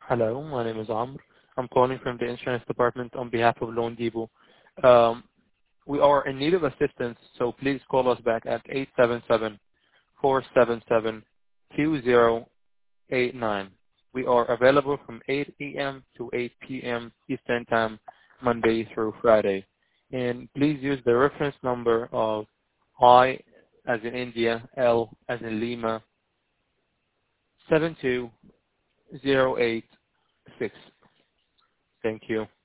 Hello, my name is Amr. I'm calling from the insurance department on behalf of Loan Depot. Um, we are in need of assistance, so please call us back at 877-477-2089. We are available from 8 a.m. to 8 p.m. Eastern Time, Monday through Friday. And please use the reference number of I as in India, L as in Lima, 72086. Thank you.